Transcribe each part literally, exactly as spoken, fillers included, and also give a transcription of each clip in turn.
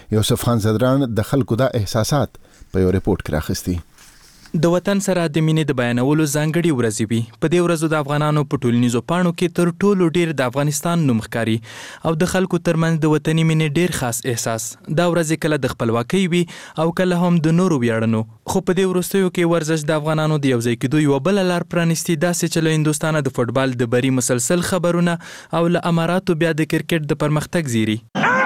یوسف خان زدران د خلکو دا احساسات په یو ریپورت کې راخستی. د وطن سره د مینې د بیانولو ځانګړي ورځې وي. په دې ورځو د افغانانو په ټولنیزو پاڼو کې تر ټولو ډیر د افغانستان نوم ښکاري او د خلکو ترمنځ د وطني مینې ډیر خاص احساس. دا ورځې کله د خپلواکۍ وي او کله هم د نورو ویاړنو. خو په دې وروستیو کې ورزش د افغانانو د یوځای کېدو یوه بله لار پرانیستي، داسې چې له هندوستانه د فوټبال د بري مسلسل خبرونه او له اماراتو بیا د کرکټ د پرمختګ زیری.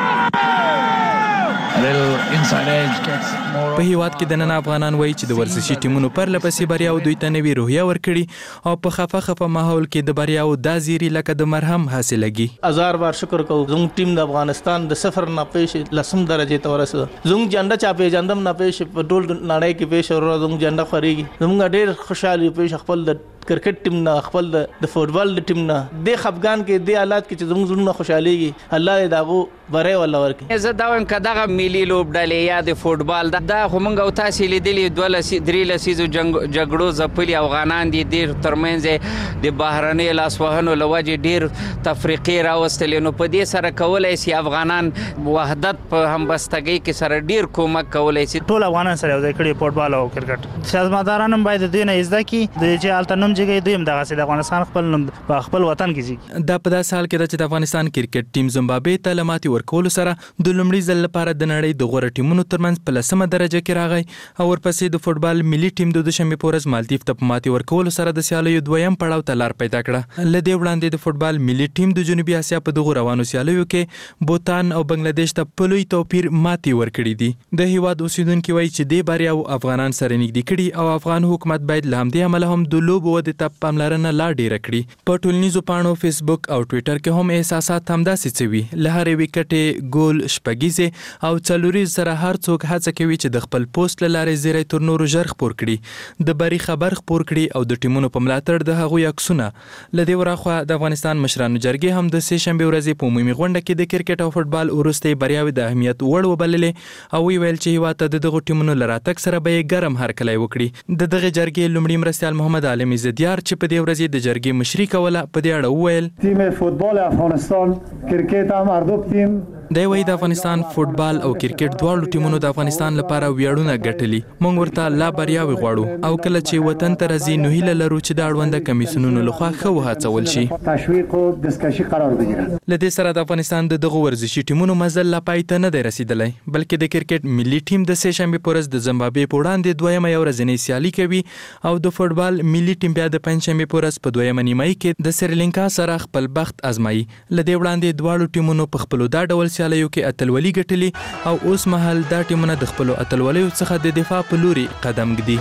په هیواد کې د نن افغانان وایي چې د ورزشي ټیمونو پرله پسې بریاو دوی ته نوې روحیه ورکړي او په خفه خفه ماحول کې د بریاو دا زیری لکه د مرهم حاصلېږي. هزار بار شکر کوو زموږ ټیم د افغانستان د صفر نه پیښ لسم درجې ته ورسېده. زموږ جنډه چا پیژندم نه پیښ په ټول نړۍ کې پیښ ورو زموږ جنډه خورېږي. زموږ ډېر خوشحالي پیښ خپل د کرکټ ټیم نه خپل د فوټبال د ټیم نه د خفګان کې د حالات کې چې زموږ زړونه خوشحاليږي الله دې داغو بری ولا ورکړي. زه دا وایم که دغه ملي لوبډلې یا د فوټبال دا خو موږ او تاسې لیدلي دوه لسي درې لسیزو جګړو ځپلي افغانان دي ډېر ترمنځ د بهرنیو لاسوهنو له وجې ډېر تفریقې راوستلې. نو په دې سره کولی شي افغانان وحدت په همبستګۍ کې سره ډېر کومک کولی شي. ټول افغانان سره یو ځای کړي فوټبال او کرکټ. سیاستمداران هم باید د دې نه زده کړي د چې هلته نوم جګوي دوی هم دغسې د افغانستان خپل نوم په خپل وطن کې جګي. دا په داسې حال کې ده چې د افغانستان کرکټ ټیم زمبابوې ته له ماتې ورکولو سره د لومړي ځل لپاره د نړۍ د غوره ټیمونو ترمنځ په لسمه درجه کې راغی او ورپسې د فوټبال ملي ټیم د دوشنبې په ورځ مالدیف ته په ماتې ورکولو سره د سیالیو دویم پړاو ته لار پیدا کړه. له دې وړاندې د فوټبال ملي ټیم د جنوبي اسیا په دغو روانو سیالیو کې بوتان او بنگلادیش ته په لوی توپیر ماتې ورکړي دي. د هیواد اوسیدونکي وایي چې دې بریاو افغانان سره نږدې کړي او افغان حکومت باید له همدې امله هم د لوبو ودې ته پاملرنه لا ډیره کړي. په ټولنیزو پاڼو، فیسبوک او ټویټر کې هم احساسات همداسې څه وي. له هرې وکټې ګول، شپږیزې او څلوریز سره هر څوک هڅه کوي چې د خپل پوسټ له لارې زیری تر نورو ژر خپور کړي، د بري خبر خپور کړي او د ټیمونو په ملاتړ د هغوی عکسونه. له دې وراخوا د افغانستان مشرانو جرګې هم د سې شنبې ورځې په عمومي غونډه کې د کرکټ او فوټبال وروستۍ بریاوې د اهمیت وړ وبللې او ویل چې هیواد ته د دغو ټیمونو له راتګ سره به یې ګرم هرکلی وکړي. د دغې جرګې لومړي مرستیال محمد عالم عزتیار چې په دې ورځ د جرګې مشري کوله په دې اړه وویل تیم فوتبال افغانستان کرکټ هم هر دو تیم دی وایي د افغانستان فوټبال او کرکټ دواړو ټیمونو د افغانستان لپاره ویاړونه ګټلي. موږ ورته لا بریاوې غواړو او کله چې وطن ته راځي نو هیله لرو چې د اړونده کمیسیونونو لخوا ښه وهڅول شي. تشویق او دستکشي قرار بگیرد. له دې سره د افغانستان د دغو ورزشي ټیمونو مزل لا پای ته نه دی رسیدلی، بلکې د کرکټ ملي ټیم د سې شنبې په ورځ د زمبابوې په وړاندې دویمه یو ورځنۍ سیالي کوي او د فوټبال ملي ټیم بیا د پنجشنبې په ورځ په دویمه نیمایي کې د سریلانکا سره خپل بخت ازمایي. له دې وړاندې دواړو ټیمونو په خپلو دا ډول سیالیو کې اتلولي ګټلي او اوس مهال دا ټیمونه د خپلو اتلولیو څخه د دفاع په لوري قدم ږدي.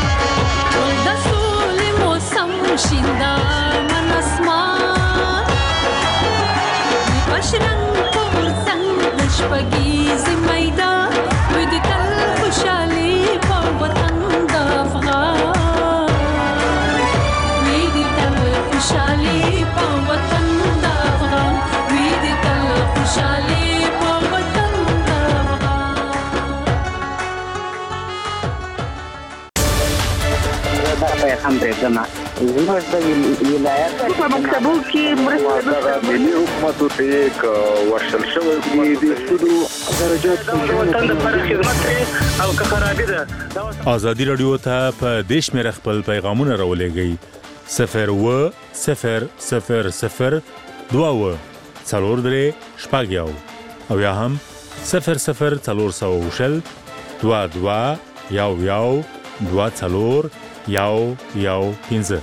هم برېږدمه زموږ د ولایت په مکتبو کې مرسته ملي حکومتو ته یې ورشل شوی دي د سودو درجات وطن لپاره خدمت کوي او که خرابي ده. ازادي راډیو ته په دې شمېره خپل پیغامونه راولېږئ صفر اووه صفر صفر صفر دوه اووه څلور درې شپږ یو او یا هم صفر صفر څلور سوه شل دوه دوه یو یو دوه څلور یو یو پنځه.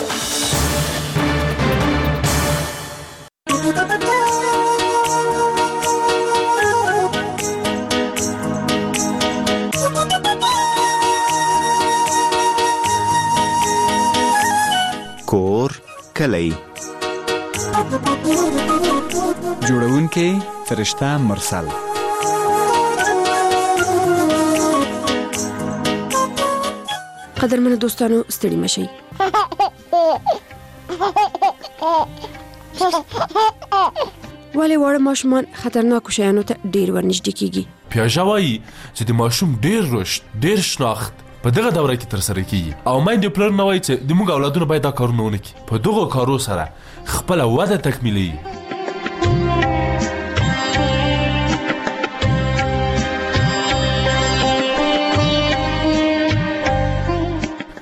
کور کلی جوړونکی فرشته مرسل. قدرمنو دوستانو ستړي مشئ. ولې واړه ماشومان خطرناکو شیانو ته ډېر ورنږدې کیږي؟ پیاژه وایي چې د ماشوم ډېر رشد، ډېر شناخت په دغه دوره کې ترسره کیږي او میندې پلار نه وایي چې د موږ اولادونه باید دا کارونه ونه کړي. په دغو کارو سره خپله وده تکمیلوي.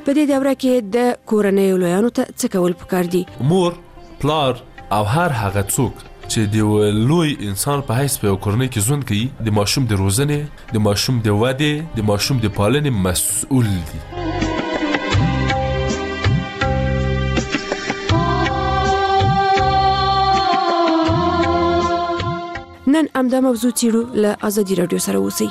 په دې دوره کې د کورنۍ لویانو ته څه کول پکار دي؟ مور، پلار او هر هغه څوک چې د لوی انسان په حیث په کورنۍ کې ژوند کوي د ماشوم د روزنې، د ماشوم د ودې، د ماشوم د پالنې مسؤل دي. نن همدا موضوع څیړو، له ازادي راډیو سره اوسئ.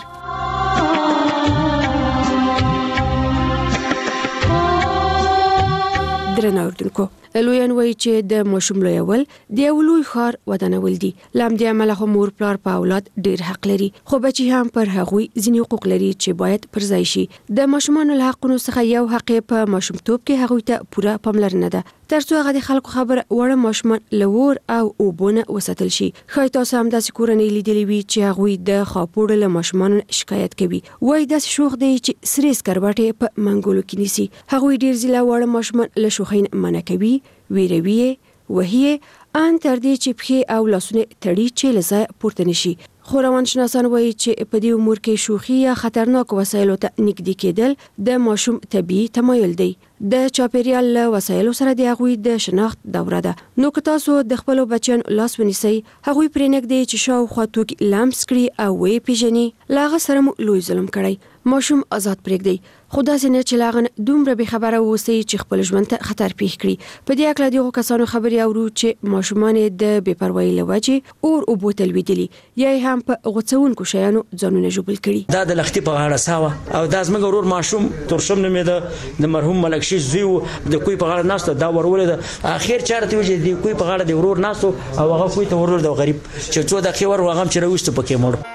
درنو اوریدونکو، لویان وایي چې د ماشوم لویول د یو لوی ښار ودانول دي. له همدې امله خو مور پلار په اولاد ډېر حق لري، خو بچي هم پر هغوی ځینې حقوق لري چې باید پر ځای شي. د ماشومانو له حقونو څخه یو حق په ماشومتوب کې هغوی ته پوره پاملرنه ده، تر څو هغه د خلکو خبر وړه ماشومان له اور او اوبو نه وساتل شي. ښایي تاسو هم داسې کورنۍ لیدلې وي چې هغوی د خاپوړو له ماشومانو شکایت کوي، وایي داسې شوخ دی چې سرې سکروټې په منګولو کې نیسي. هغوی ډېر ځله واړه ماشومان له شوخۍ نه منع کوي، ویروي وهي ان تر دې چې پښې او لاسونه تړي چې له ځایه پورته نشي. خو روانشناسان وایي چې په دې امور کې شوخي یا خطرناک وسایلو ته نږدې کېدل د ماشوم طبیعي تمایل دی. د چاپیریال له وسایلو سره د هغوی د شناخت دوره ده. نو که تاسو د خپلو بچیانو لاس ونیسئ، هغوی پرې نږدې چې شاوخوا توکي لمس کړي او ویې پېژني، له هغه سره مو لوی ظلم کړی. ماشوم آزاد پرېږدئ، خو داسې نه چې له هغه نه دومره بېخبره واوسئ چې خپل ژوند ته خطر پېښ کړي. په دې هکله د هغو کسانو خبرې اورو چې ماشومان یې د بېپروایۍ له وجې اور اوبو ته لوېدلي یا یې هم په غوڅونکو شیانو ځانونه ژوبل کړي. دا د لښتي په غاړه ساوه او دا زموږ ورور ماشوم تورشم نومېده، د مرحوم ملک شیش زوی و، د کوی په غاړه ناسته، دا ورولې ده. اخر چاره ته وجه د کوی په غاړه د ورور ناستو او هغه کوی ته ورور د غریب چې څو دقیقې ور هغه چې راوستو پکې مړ.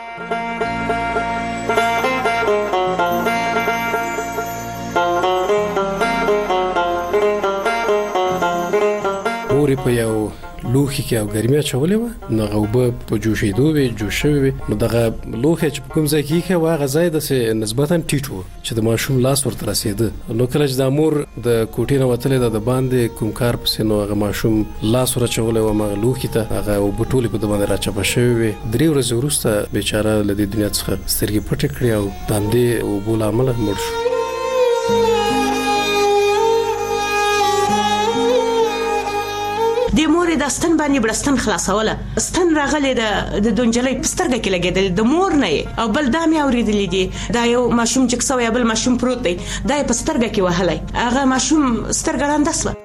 مورې په یو لوښي کې او ګرمي اچولې وه، نو هغه اوبه په جوشېدو وې، جوش شوې وې، نو دغه لوښی چې په کوم ځای کې ایښی و هغه ځای داسې نسبتا ټیټ و چې د ماشوم لاس ورته رسېده. نو کله چې دا مور د کوټې نه وتلې ده د باندې کوم کار پسې، نو هغه ماشوم لاس ور اچولی و هغه لوښي ته، هغه اوبه ټولې په ده باندې راچپه شوې وې. درې ورځې وروسته بیچاره له دې دنیا څخه سترګې پټې کړې او د همدې اوبو له امله مړ شو. د مورې د ستن باندې بړستن خلاصوله، ستن راغلی د د دونجلۍ په سترګه کې لګېدل، د مور نه یې. او بل دا مې اورېدلی دي، دا یو ماشوم چې کسه یا بل ماشوم پروت دی، دا یې په سترګه کې وهلی، هغه ماشوم سترګه ړنده سوه.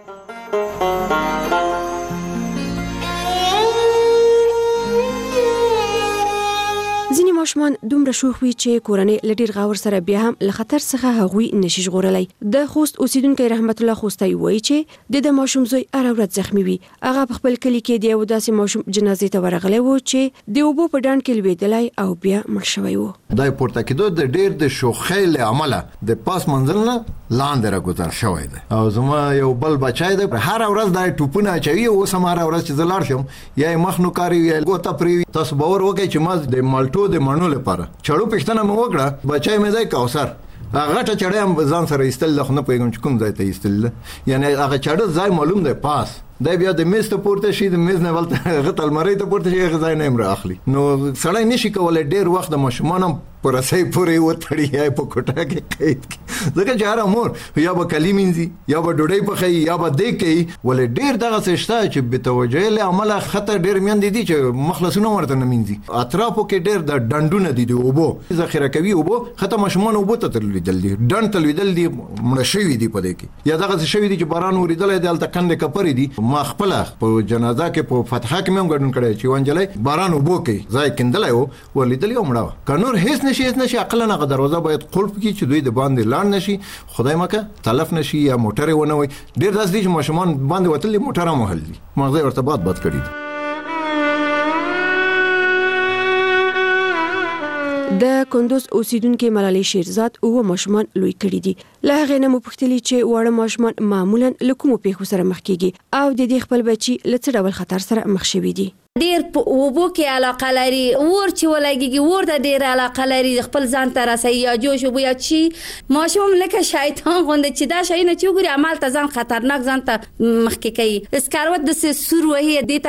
ځینې ماشومان دومره شوخ وي چې کورنۍ له ډېر غور سره بیا هم له خطر څخه هغوی نشي ژغورلی. د خوست اوسیدونکی رحمت الله خوستی وایي چې د ده ماشوم زوی هره ورځ زخمي وي. هغه په خپل کلي کې د یو داسې ماشوم جنازې ته ورغلی و چې د اوبو په ډنډ کې لوېدلی او بیا مړ شوی و. دا پورته کېدو د ډېر د شوخۍ له امله د پاس منزل نه لاندې راګوزار شوی دی. او زما یو بل بچی دی، هره ورځ دا ټوپونه اچوي، اوس هم هره ورځ چې زه لاړ شم یا یې مخ نوکاري یا ګوته پرېوي. تاسو باور وکړئ چې ما د مالټو د مڼو لپاره چړو پوښتنه مې وکړه، بچی مې دی کوثر، هغه غټه چړې هم ځان سره ایستل ده، خو نه پوهېږم چې کوم ځای ته ایستل ده، یعنې هغه چړه ځای معلوم دی پاس دا بیا د میز ته پورته شي، د میز نه ولته هغه ته المارۍ ته پورته شي، هغه ځای نه هم رااخلي. نو سړی نشي کولی ډېر وخت د ماشومان هم په رسۍ پورې وتړي یا په کوټه کې قید کړي، ځکه چې هره مور یا به کلي مینځي یا به ډوډۍ پخوي یا به دیګ کوي. ولې ډېر دغسې شته چې بېتوجهۍ له امله ښځه ډېر میندې دي چې مخلصونه ورته نه مینځي. اطرافو کې ډېر د ډنډونه دي د اوبو ذخیره کوي، اوبو ښځه ماشومان اوبو ته تلوېدل دي، ډنډ ته لوېدل دي، مړه شوي دي په دې کې، یا دغسې شوي دي چې باران اورېدلی دی هلته کندې کپرې دي. ما خپله په جنازه کې په فتحه کې مې هم ګډون کړی چې یوه نجلۍ باران اوبو کوي، ځای کیندلی و ورلیدلې او مړه وه. که نور هېڅ نشي هېڅ نشي عقلا هغه دروازه باید قلف کړي چې دوی د باندې لاړ نشي، خدای مکه تلف نشي یا موټر یې ونه وي. ډېر داسې دي چې ماشومان باندې وتلي موټر هم وهل دي، مغزه یې ورته باد باد کړي دي. د کندوز اوسیدونکو ملالۍ شیرزاد اوه ماشومان لوی کړي دي. له هغې نه مو پوښتلي چې واړه ماشومان معمولا له کومو پیښو سره مخ کېږي او د دې خپل بچي له څه ډول خطر سره مخ شوي دي. ډیر په اوبو کې علاقه لري، ور چې ولګيږي ور ته ډیر علاقه لري، خپل ځان ته رسي یا جوش وو یا چی. ماشوم لکه شیطان غوندې چې دا شي نه چې ګوري عمل ته ځان خطرناک ځان ته مخ کې کوي. اسکاروت د سور وهي د ته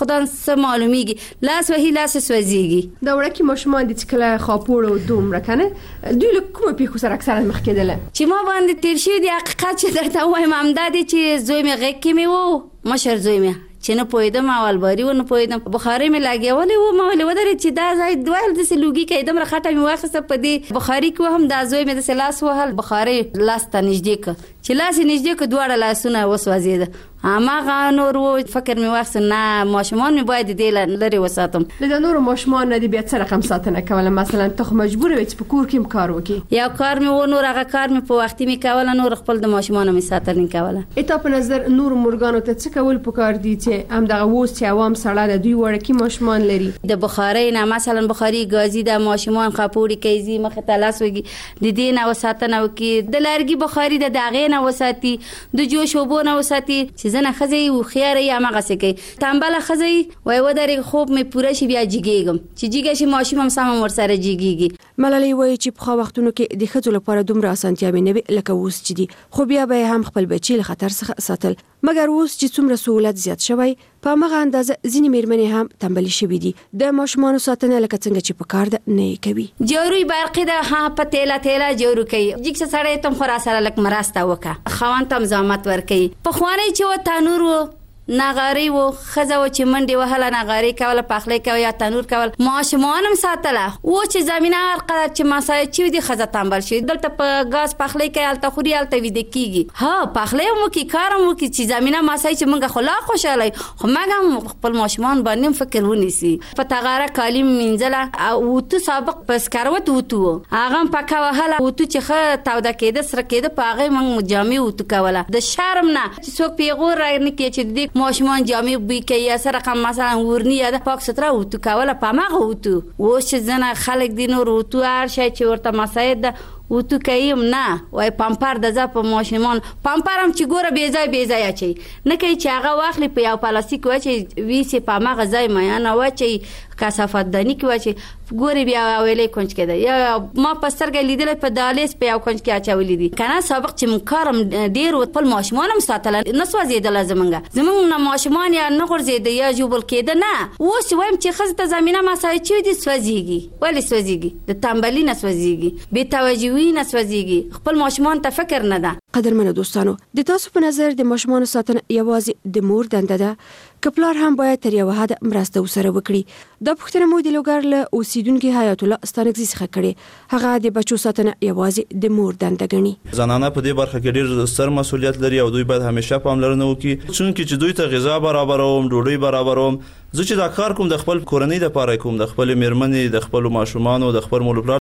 خدان څه معلومیږي لاس وهي لاس سوځيږي. دا وړکي ماشومان د څکله خاپوړو دومره کنه دوی له کومه پیښو سره اکثرا مخ کېدل چې ما باندې تیر شي د حقیقت چې درته وایم همدادي چې زوی مې غږ کې مې وو مشر زوی مې چې نه پوهېدم اول باري و نه پوهېدم بخاري مې لګېولې وه ما ویلې ودرېد چې دا ځای دویل داسې لوګي کوي دومره خټه مې واخیسته په دې بخاري کې وهم دا زوی مې داسې لاس وهل بخاري لاس ته نږدې کړ چې لاس یې نږدې کړ دواړه لاسونه وسوځېده هماغه نور و فکر مې واخیسته نه ماشومان مې باید دې لرې وساتم. له د نورو ماشومان نه دې بیا څه رقم ساتنه کوله مثلا ته خو مجبوره وې چې په کور کې هم کار وکړې یو کار مې و نور هغه کار مې په وختي مې کوله نور خپل د ماشومانو مې ساتنه کوله. تا په نظر نورو مورګانو ته څه کول پکار دي چې همدغه اوس چې عوام سړه د دوی وړکي ماشومان لري د بخارۍ نه مثلا بخاري ګازي د ماشومان خاپوړي کوي مخه ته لاس وږي د دې نه وساتنه وکړي د لرګي بخاري د داغې نه وساتي د جوش اوبو نه وساتي چې زنه ښځې خياري هغه څه کوي تنبله خزي وای ودرې خوب مې پوره شي بیا جګېږم چې جګه شي ماشوم هم سم ورسره جګېږي. ملالۍ وایي چې په خو وختونو کې د ښځو لپاره دومره اسانتیاوې نه وي لکه اوس چې دي خو بیا به هم خپل بچي له خطر څخه ساتل مګر اوس چې څومره سہولت زیات شوی په هغه اندازه ځینې میرمنې هم تنبلي شوي دي د ماشومانو ساتنه لکه څنګه چې په کار ده نه کوي. جوړوي برقي ده ها په تیلا تیلا جوړو کوي جګ سړی تم خو را سره لک مرسته وکړه خوان تم زحمت ور کوي په خواني چې و تنور و نغاری و خزه و چې منډي وهله نغاری کوله پخلی کوي یا تنور کول ماشومانم ساتله و چې زمينه هر قدر چې مسای چې دي خزه تنبل شي دلته په غاز پخلی کوي الته خوري الته وید کیږي ها پخلی مو کی کارم مو کی چې زمينه مسای چې منګه خلا خوشاله خو مګم خپل ماشومان باندې فکر ونیسي په تغاره کالیم منځله او تو سابق پس کاروت وته هغه پکا وهله وته چې خه تاوده کېده سره کېده پاغه من جامع وته کوله د شرم نه چې څوک پیغور راغني کې چې د ماشومان جامع بي کې یا سره کوم مثلا ورني یا د پاک ستره وته کوله پامغه وته و چې زنه خلک دي نور وته هر شي چې ورته مساید وته کایم نه وای پامپر د ځا په ماشومان پامپرم چې ګوره بي ځای بي ځای اچي نه کوي چې هغه واخلي په یو پلاستیک واچي ویسي پامغه ځای مې نه واچي کثافت دانی کې واچي ګوري بیا ویلې کونج کېده یا ما پسترګ لیدل په دالیس په یو کونج کې اچولې دي کنه سابق چې من کارم ډیر خپل ماشومان هم ساتل نسو زیاده زمونږ زمونږ ماشومان یا نه ورزيده یا جوبل کېده نه اوس وایم چې خزه ته زمينه مسای چې دي سوځيږي ولی سوځيږي د تنبلي نه سوځيږي به توجهي نه سوځيږي خپل ماشومان ته فکر نه ده. قدرمنو دوستانو د تاسو په نظر د ماشومان ساتنه یوازې د مور دنده ده کپلار هم باید تر یو حد مرسته وسره وکړي د پښتنه مو د لوګر له اوسیدونکو حیات الله ستانګزي څخه کړي هغه د بچو ساتنه یوازې د مور دنده ګڼي. زنانه په دې برخه کې ډېر ستر مسولیت لري او دوی باید همیشه پاملرنه وکړي چونکه چې دوی ته غذا برابروم ډوډۍ برابروم زه چې دا کار کوم د خپل کورنۍ لپاره کوم د خپل میرمنې د خپل ماشومان او د خپل مولپلار